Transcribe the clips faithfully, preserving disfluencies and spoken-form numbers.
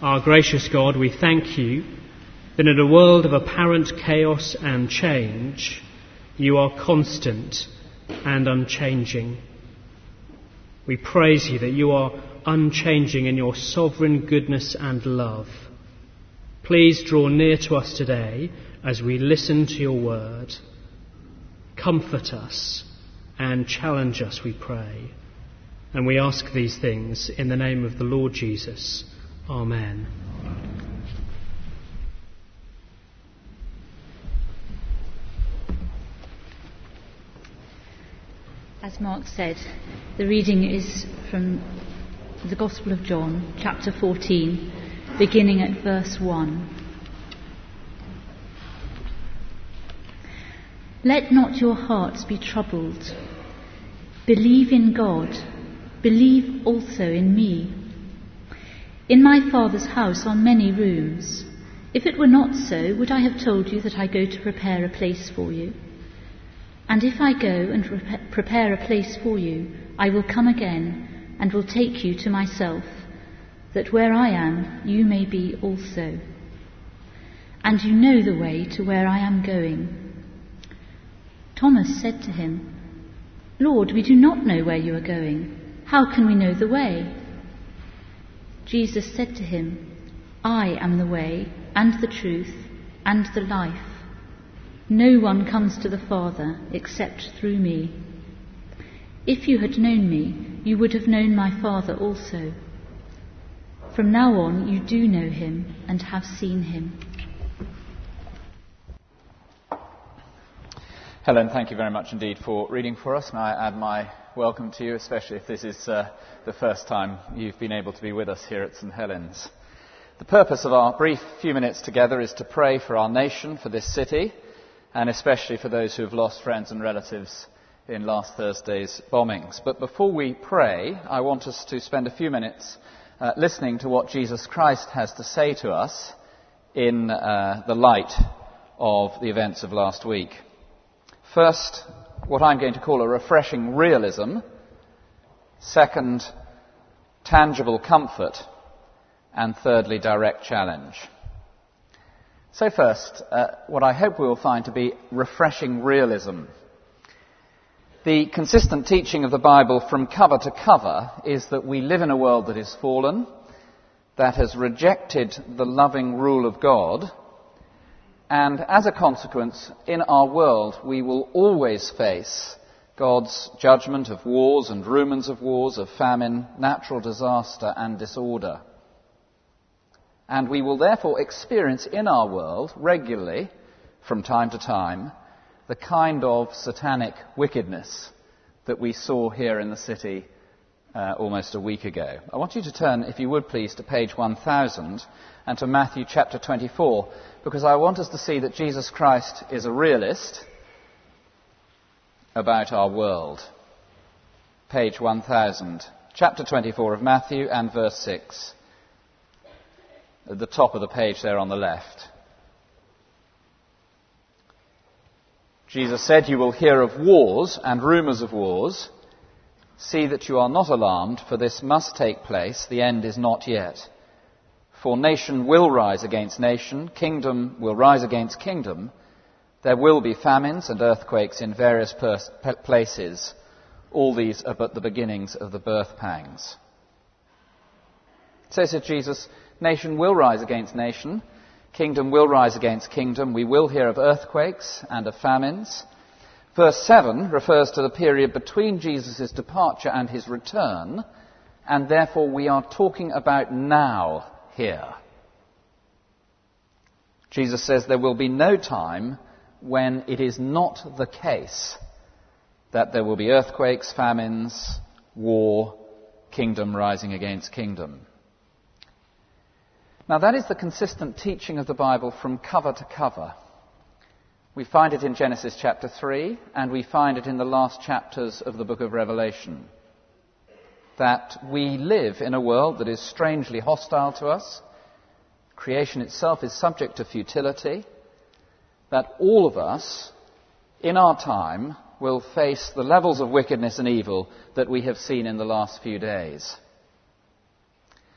Our gracious God, we thank you that in a world of apparent chaos and change, you are constant and unchanging. We praise you that you are unchanging in your sovereign goodness and love. Please draw near to us today as we listen to your word. Comfort us and challenge us, we pray. And we ask these things in the name of the Lord Jesus. Amen. As Mark said, the reading is from the Gospel of John, chapter fourteen, beginning at verse one. Let not your hearts be troubled. Believe in God. Believe also in me. In my Father's house are many rooms. If it were not so, would I have told you that I go to prepare a place for you? And if I go and rep- prepare a place for you, I will come again and will take you to myself, that where I am, you may be also. And you know the way to where I am going. Thomas said to him, Lord, we do not know where you are going. How can we know the way? Jesus said to him, I am the way and the truth and the life. No one comes to the Father except through me. If you had known me, you would have known my Father also. From now on, you do know him and have seen him. Helen, thank you very much indeed for reading for us. May I add my welcome to you, especially if this is uh, the first time you've been able to be with us here at St Helens. The purpose of our brief few minutes together is to pray for our nation, for this city, and especially for those who have lost friends and relatives in last Thursday's bombings. But before we pray, I want us to spend a few minutes uh, listening to what Jesus Christ has to say to us in uh, the light of the events of last week. First, what I'm going to call a refreshing realism. Second, tangible comfort. And thirdly, direct challenge. So first, uh, what I hope we will find to be refreshing realism. The consistent teaching of the Bible from cover to cover is that we live in a world that is fallen, that has rejected the loving rule of God, and as a consequence, in our world, we will always face God's judgment of wars and rumours of wars, of famine, natural disaster and disorder. And we will therefore experience in our world regularly, from time to time, the kind of satanic wickedness that we saw here in the city uh, almost a week ago. I want you to turn, if you would please, to page one thousand and to Matthew chapter twenty-four, because I want us to see that Jesus Christ is a realist about our world. Page one thousand, chapter twenty-four of Matthew and verse six. At the top of the page there on the left. Jesus said, you will hear of wars and rumours of wars. See that you are not alarmed, for this must take place. The end is not yet. For nation will rise against nation, kingdom will rise against kingdom. There will be famines and earthquakes in various pers- places. All these are but the beginnings of the birth pangs. So said Jesus, nation will rise against nation, kingdom will rise against kingdom. We will hear of earthquakes and of famines. Verse seven refers to the period between Jesus' departure and his return, and therefore we are talking about now here. Jesus says there will be no time when it is not the case that there will be earthquakes, famines, war, kingdom rising against kingdom. Now that is the consistent teaching of the Bible from cover to cover. We find it in Genesis chapter three, and we find it in the last chapters of the book of Revelation. That we live in a world that is strangely hostile to us. Creation itself is subject to futility. That all of us, in our time, will face the levels of wickedness and evil that we have seen in the last few days.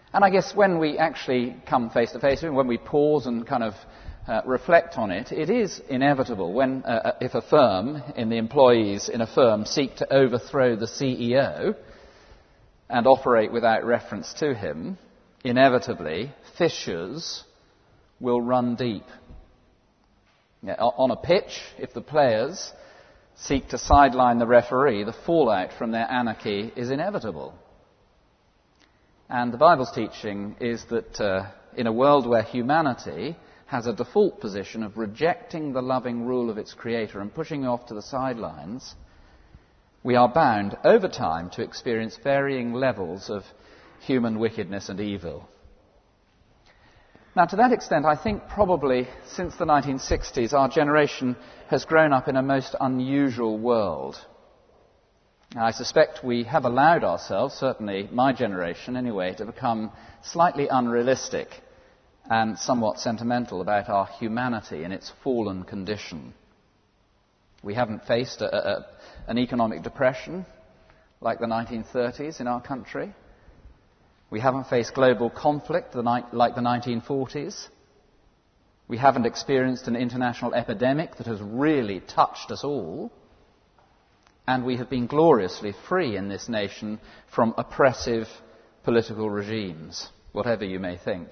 And I guess when we actually come face to face, when we pause and kind of uh, reflect on it, it is inevitable when, uh, if a firm, in the employees in a firm, seek to overthrow the C E O and operate without reference to him, inevitably fissures will run deep. Yeah, on a pitch, if the players seek to sideline the referee, the fallout from their anarchy is inevitable. And the Bible's teaching is that uh, in a world where humanity has a default position of rejecting the loving rule of its Creator and pushing off to the sidelines, we are bound over time to experience varying levels of human wickedness and evil. Now, to that extent, I think probably since the nineteen sixties, our generation has grown up in a most unusual world. Now, I suspect we have allowed ourselves, certainly my generation anyway, to become slightly unrealistic and somewhat sentimental about our humanity in its fallen condition. We haven't faced a, a, an economic depression like the nineteen thirties in our country. We haven't faced global conflict like the nineteen forties. We haven't experienced an international epidemic that has really touched us all. And we have been gloriously free in this nation from oppressive political regimes, whatever you may think.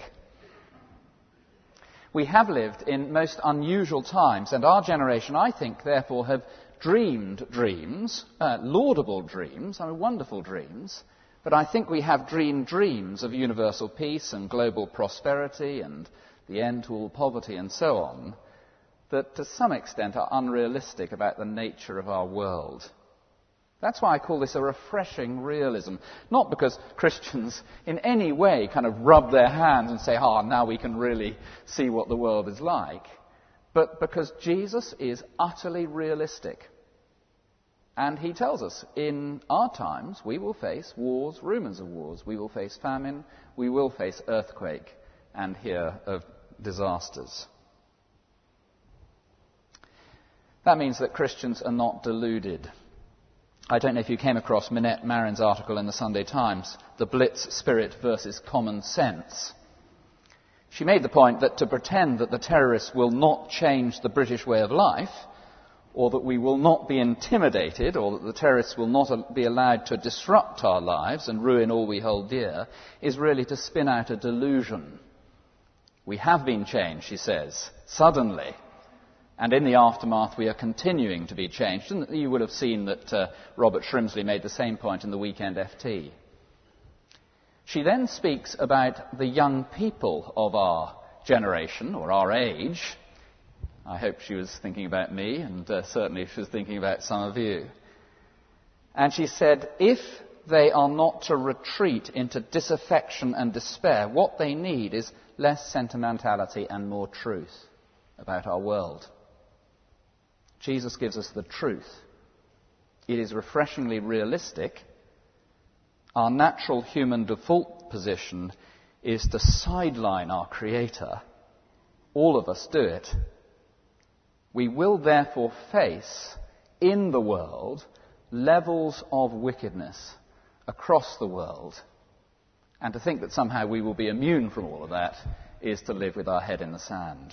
We have lived in most unusual times, and our generation, I think, therefore, have dreamed dreams, uh, laudable dreams, I mean, wonderful dreams, but I think we have dreamed dreams of universal peace and global prosperity and the end to all poverty and so on, that to some extent are unrealistic about the nature of our world. That's why I call this a refreshing realism. Not because Christians in any way kind of rub their hands and say, ah, now we can really see what the world is like, but because Jesus is utterly realistic. And he tells us, in our times, we will face wars, rumours of wars. We will face famine. We will face earthquake and hear of disasters. That means that Christians are not deluded. I don't know if you came across Minette Marin's article in the Sunday Times, The Blitz Spirit versus Common Sense. She made the point that to pretend that the terrorists will not change the British way of life, or that we will not be intimidated, or that the terrorists will not be allowed to disrupt our lives and ruin all we hold dear, is really to spin out a delusion. We have been changed, she says, suddenly. And in the aftermath, we are continuing to be changed. And you would have seen that uh, Robert Shrimsley made the same point in the Weekend F T. She then speaks about the young people of our generation, or our age. I hope she was thinking about me, and uh, certainly she was thinking about some of you. And she said, if they are not to retreat into disaffection and despair, what they need is less sentimentality and more truth about our world. Jesus gives us the truth. It is refreshingly realistic. Our natural human default position is to sideline our Creator. All of us do it. We will therefore face in the world levels of wickedness across the world. And to think that somehow we will be immune from all of that is to live with our head in the sand.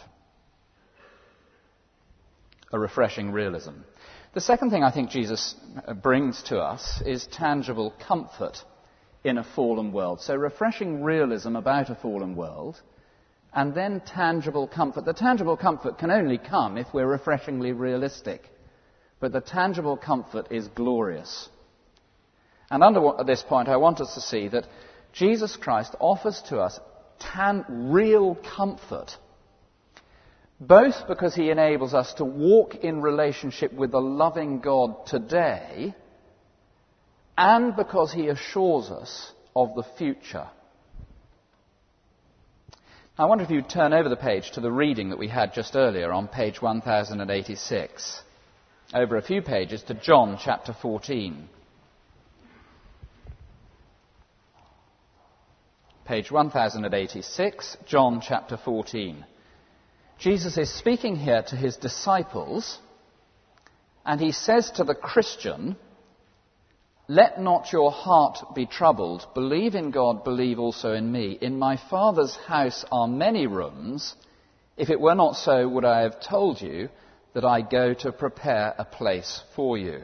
A refreshing realism. The second thing I think Jesus brings to us is tangible comfort in a fallen world. So refreshing realism about a fallen world, and then tangible comfort. The tangible comfort can only come if we're refreshingly realistic. But the tangible comfort is glorious. And under this point, I want us to see that Jesus Christ offers to us tan- real comfort, both because he enables us to walk in relationship with the loving God today, and because he assures us of the future. I wonder if you'd turn over the page to the reading that we had just earlier on page one thousand eighty-six. Over a few pages to John chapter fourteen. Page one thousand eighty-six, John chapter fourteen. Jesus is speaking here to his disciples, and he says to the Christian, Let not your heart be troubled. Believe in God, believe also in me. In my Father's house are many rooms. If it were not so, would I have told you that I go to prepare a place for you.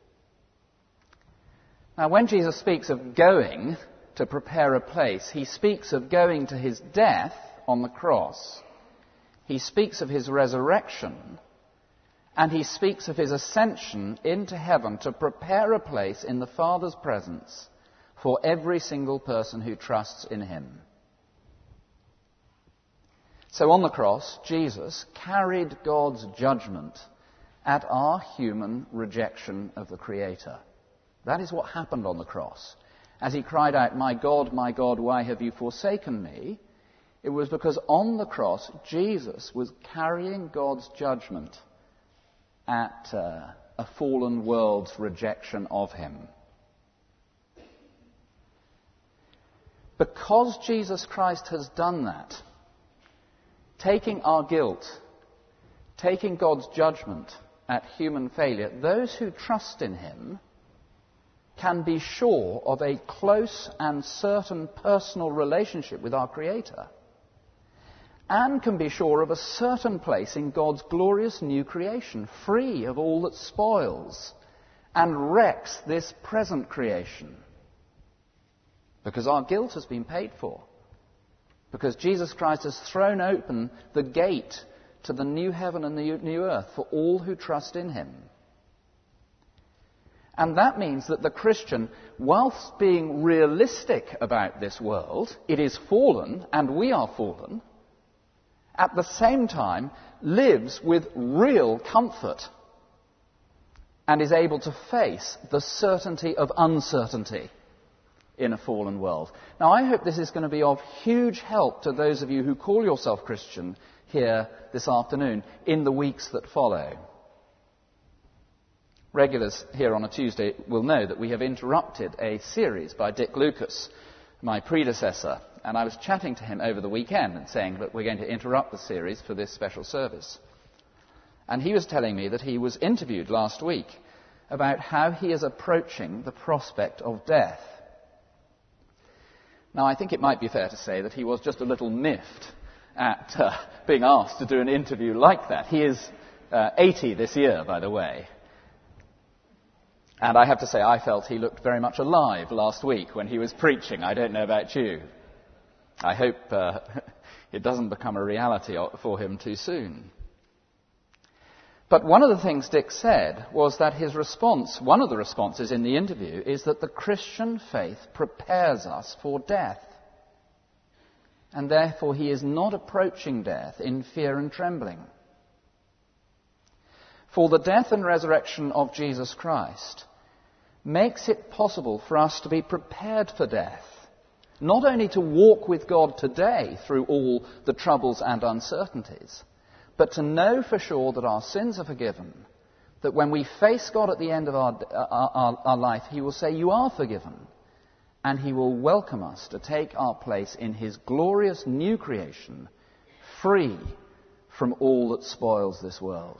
Now, when Jesus speaks of going to prepare a place, he speaks of going to his death on the cross. He speaks of his resurrection, and he speaks of his ascension into heaven to prepare a place in the Father's presence for every single person who trusts in him. So on the cross, Jesus carried God's judgment at our human rejection of the Creator. That is what happened on the cross. As he cried out, "My God, my God, why have you forsaken me?" It was because on the cross, Jesus was carrying God's judgment at uh, a fallen world's rejection of him. Because Jesus Christ has done that, taking our guilt, taking God's judgment at human failure, those who trust in him can be sure of a close and certain personal relationship with our Creator, and can be sure of a certain place in God's glorious new creation, free of all that spoils and wrecks this present creation. Because our guilt has been paid for. Because Jesus Christ has thrown open the gate to the new heaven and the new earth for all who trust in him. And that means that the Christian, whilst being realistic about this world, it is fallen and we are fallen, at the same time lives with real comfort and is able to face the certainty of uncertainty in a fallen world. Now, I hope this is going to be of huge help to those of you who call yourself Christian here this afternoon in the weeks that follow. Regulars here on a Tuesday will know that we have interrupted a series by Dick Lucas, my predecessor, and I was chatting to him over the weekend and saying that we're going to interrupt the series for this special service. And he was telling me that he was interviewed last week about how he is approaching the prospect of death. Now, I think it might be fair to say that he was just a little miffed at uh, being asked to do an interview like that. He is uh, eighty this year, by the way. And I have to say, I felt he looked very much alive last week when he was preaching. I don't know about you. I hope uh, it doesn't become a reality for him too soon. But one of the things Dick said was that his response, one of the responses in the interview, is that the Christian faith prepares us for death. And therefore he is not approaching death in fear and trembling. For the death and resurrection of Jesus Christ makes it possible for us to be prepared for death. Not only to walk with God today through all the troubles and uncertainties, but to know for sure that our sins are forgiven, that when we face God at the end of our, our, our life, he will say, "You are forgiven," and he will welcome us to take our place in his glorious new creation, free from all that spoils this world.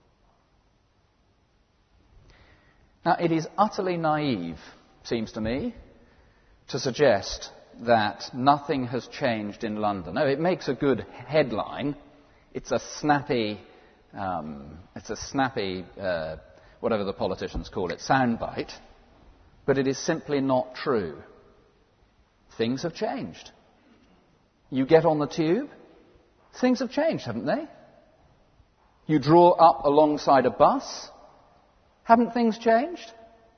Now, it is utterly naive, seems to me, to suggest that nothing has changed in London. No, it makes a good headline. It's a snappy, um, it's a snappy, uh, whatever the politicians call it, soundbite. But it is simply not true. Things have changed. You get on the tube, things have changed, haven't they? You draw up alongside a bus, haven't things changed?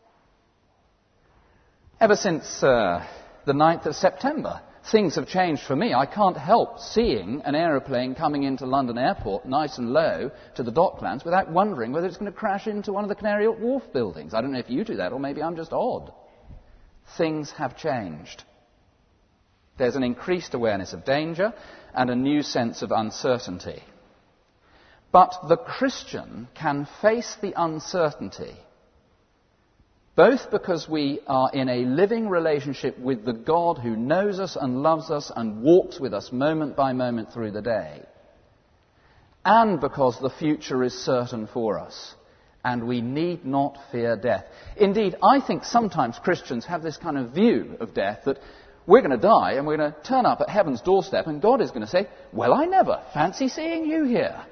Ever since uh, the ninth of September, things have changed for me. I can't help seeing an aeroplane coming into London Airport nice and low to the Docklands without wondering whether it's going to crash into one of the Canary Wharf buildings. I don't know if you do that, or maybe I'm just odd. Things have changed. There's an increased awareness of danger and a new sense of uncertainty. But the Christian can face the uncertainty, both because we are in a living relationship with the God who knows us and loves us and walks with us moment by moment through the day, and because the future is certain for us, and we need not fear death. Indeed, I think sometimes Christians have this kind of view of death that we're going to die and we're going to turn up at heaven's doorstep and God is going to say, well, I never fancy seeing you here.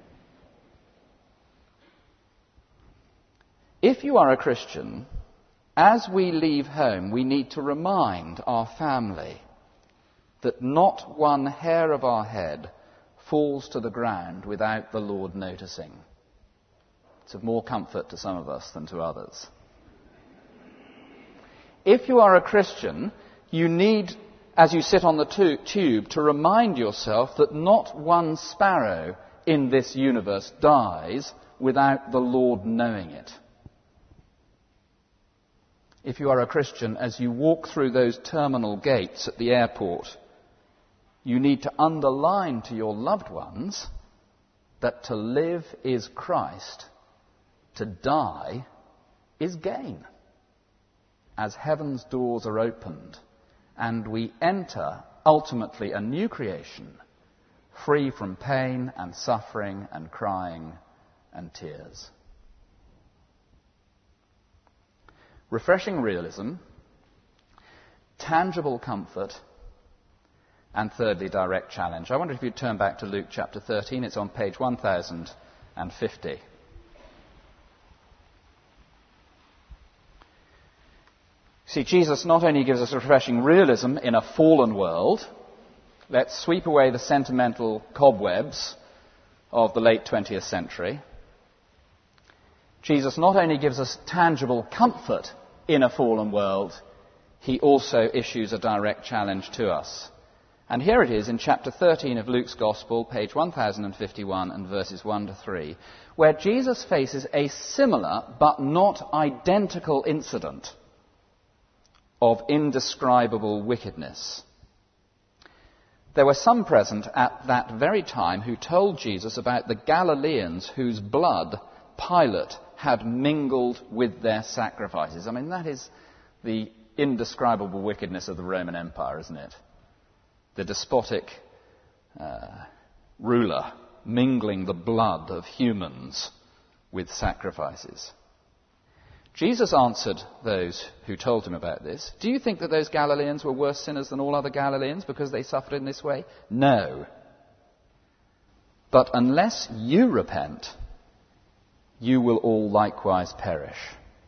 If you are a Christian, as we leave home, we need to remind our family that not one hair of our head falls to the ground without the Lord noticing. It's of more comfort to some of us than to others. If you are a Christian, you need, as you sit on the tu- tube, to remind yourself that not one sparrow in this universe dies without the Lord knowing it. If you are a Christian, as you walk through those terminal gates at the airport, you need to underline to your loved ones that to live is Christ, to die is gain. As heaven's doors are opened and we enter ultimately a new creation, free from pain and suffering and crying and tears. Refreshing realism, tangible comfort, and thirdly, direct challenge. I wonder if you'd turn back to Luke chapter thirteen. It's on page one thousand fifty. See, Jesus not only gives us refreshing realism in a fallen world. Let's sweep away the sentimental cobwebs of the late twentieth century. Jesus not only gives us tangible comfort in a fallen world, he also issues a direct challenge to us. And here it is in chapter thirteen of Luke's Gospel, page one thousand fifty-one and verses one to three, where Jesus faces a similar but not identical incident of indescribable wickedness. There were some present at that very time who told Jesus about the Galileans whose blood Pilate had mingled with their sacrifices. I mean, that is the indescribable wickedness of the Roman Empire, isn't it? The despotic uh, ruler mingling the blood of humans with sacrifices. Jesus answered those who told him about this, do you think that those Galileans were worse sinners than all other Galileans because they suffered in this way? No. But unless you repent, you will all likewise perish.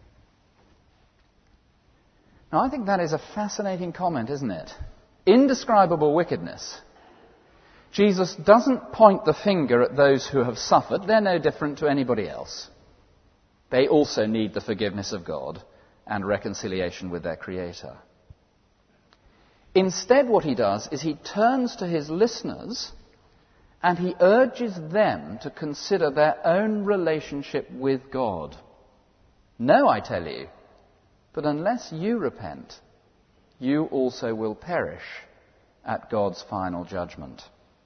Now, I think that is a fascinating comment, isn't it? Indescribable wickedness. Jesus doesn't point the finger at those who have suffered. They're no different to anybody else. They also need the forgiveness of God and reconciliation with their Creator. Instead, what he does is he turns to his listeners and he urges them to consider their own relationship with God. No, I tell you, but unless you repent, you also will perish at God's final judgment.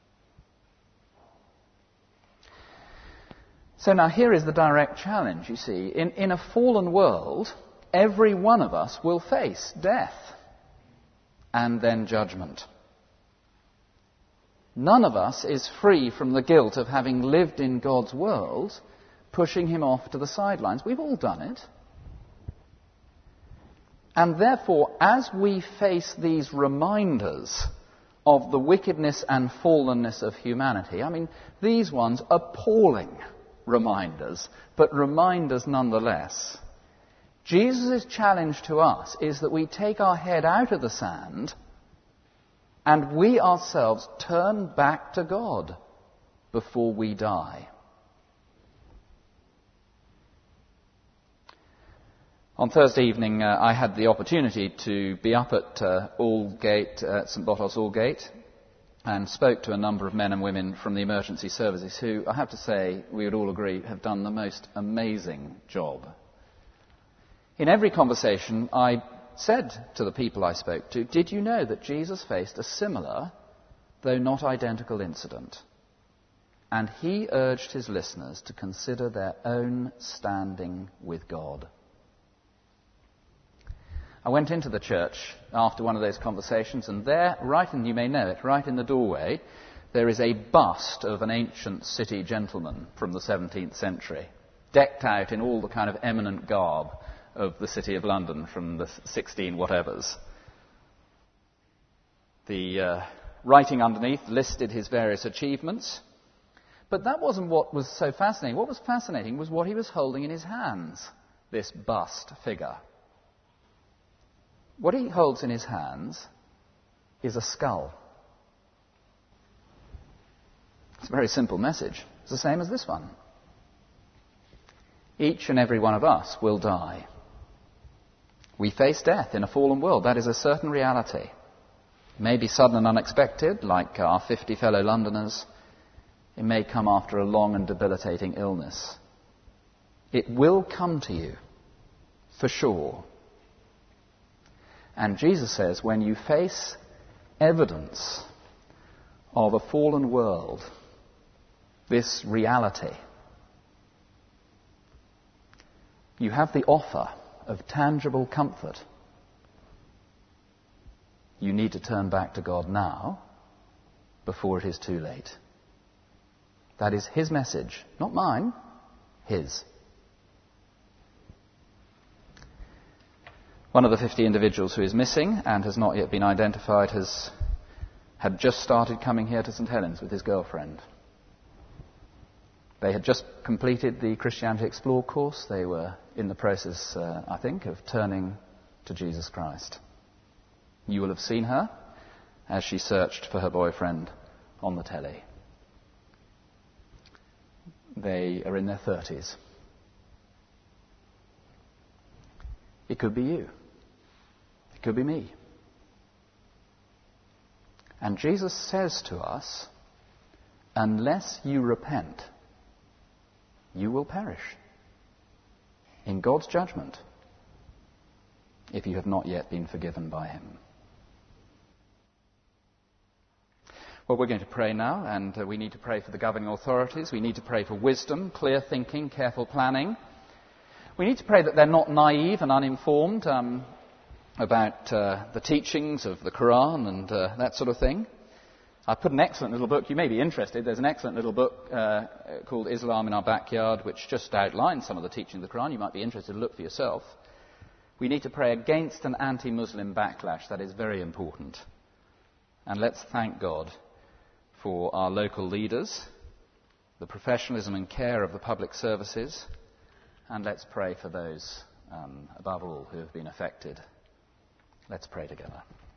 So now here is the direct challenge, you see. In, in a fallen world, every one of us will face death and then judgment. None of us is free from the guilt of having lived in God's world, pushing him off to the sidelines. We've all done it. And therefore, as we face these reminders of the wickedness and fallenness of humanity, I mean, these ones appalling reminders, but reminders nonetheless. Jesus' challenge to us is that we take our head out of the sand and we ourselves turn back to God before we die. On Thursday evening, uh, I had the opportunity to be up at uh, Aldgate, uh, St Botolph's Aldgate, and spoke to a number of men and women from the emergency services who, I have to say, we would all agree, have done the most amazing job. In every conversation, I said to the people I spoke to, did you know that Jesus faced a similar, though not identical, incident? And he urged his listeners to consider their own standing with God. I went into the church after one of those conversations, and there, right in, you may know it, right in the doorway, there is a bust of an ancient city gentleman from the seventeenth century. decked out in all the kind of eminent garb of the City of London from the sixteen whatevers. The uh, writing underneath listed his various achievements, but that wasn't what was so fascinating. What was fascinating was what he was holding in his hands, this bust figure. What he holds in his hands is a skull. It's a very simple message. It's the same as this one. Each and every one of us will die. We face death in a fallen world. That is a certain reality. It may be sudden and unexpected, like our fifty fellow Londoners. It may come after a long and debilitating illness. It will come to you, for sure. And Jesus says, when you face evidence of a fallen world, this reality, you have the offer of tangible comfort. You need to turn back to God now, before it is too late. That is his message, not mine, his. One of the fifty individuals who is missing and has not yet been identified has had just started coming here to St Helens with his girlfriend. They had just completed the Christianity Explored course. They were in the process, uh, I think, of turning to Jesus Christ. You will have seen her as she searched for her boyfriend on the telly. They are in their thirties. It could be you. It could be me. And Jesus says to us, unless you repent, you will perish in God's judgment if you have not yet been forgiven by him. Well, we're going to pray now, and uh, we need to pray for the governing authorities. We need to pray for wisdom, clear thinking, careful planning. We need to pray that they're not naive and uninformed um, about uh, the teachings of the Quran and uh, that sort of thing. I put an excellent little book. You may be interested. There's an excellent little book uh, called Islam in Our Backyard, which just outlines some of the teaching of the Quran. You might be interested to look for yourself. We need to pray against an anti-Muslim backlash. That is very important. And let's thank God for our local leaders, the professionalism and care of the public services, and let's pray for those, um, above all, who have been affected. Let's pray together.